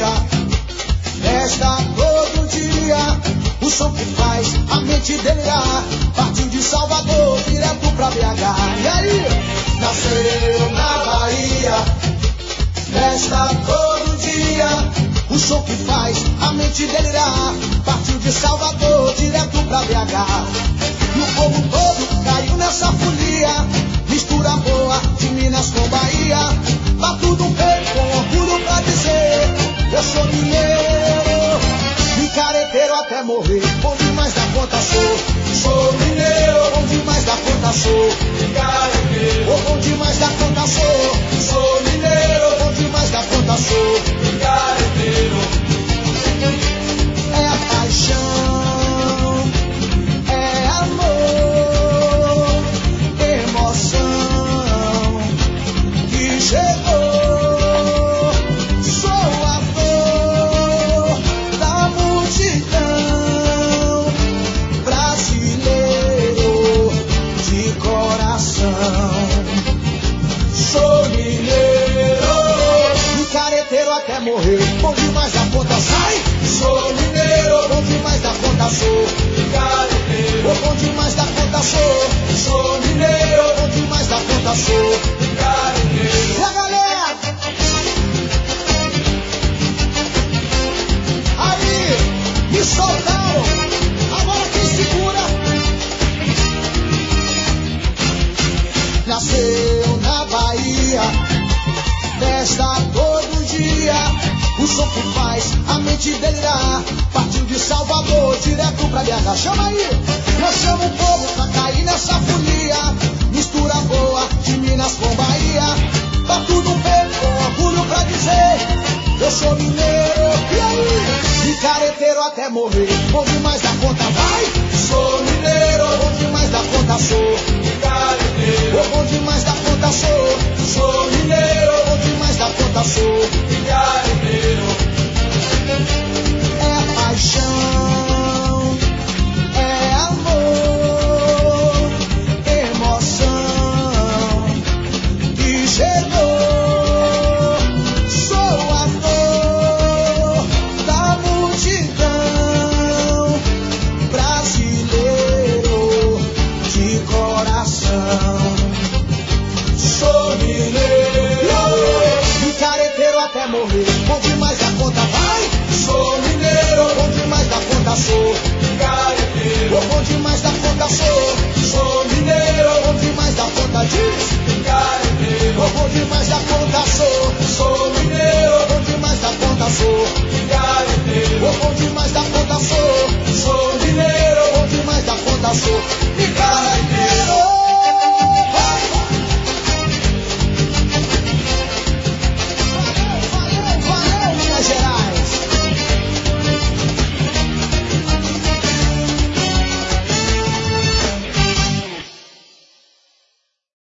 Bahia, festa todo dia. O som que faz a mente delirar. Partiu de Salvador, direto pra BH. E aí? Nasceu na Bahia, festa todo dia. O som que faz a mente delirar. Partiu de Salvador, direto pra BH. E o povo todo caiu nessa folia. Mistura boa de Minas com Bahia. Tá tudo bem, com orgulho pra dizer: eu sou mineiro, micareteiro até morrer. Bom demais da conta sou mineiro, bom demais da conta sou micareteiro. Bom demais da conta sou mineiro, bom demais da conta sou micareteiro. É paixão, é amor, emoção que chegou. Sou a dor da multidão, brasileiro de coração. Sou mineiro, micareteiro até morrer. Bom demais da conta sai. Sou mineiro, bom demais da conta sou micareteiro. Bom demais da conta sou mineiro, bom demais da conta sou micareteiro. E a galera? Aí, me soltaram. Agora quem segura? Nasceu na Bahia, festa todo dia. O som que faz a mente delirar. Partiu de Salvador, direto pra BH. Chama aí, eu chamo o povo pra cair nessa folia. Mistura boa de Minas com Bahia. Tá tudo bem, com orgulho pra dizer: eu sou mineiro. E aí? Micareteiro até morrer. Bom demais da conta, vai. Sou mineiro, bom demais da conta sou micareteiro. Bom demais da conta sou mineiro, bom demais da conta sou micareteiro. É paixão, é amor, emoção que chegou. Sou a dor da multidão, brasileiro de coração. Sou mineiro, micareteiro até morrer. Bom demais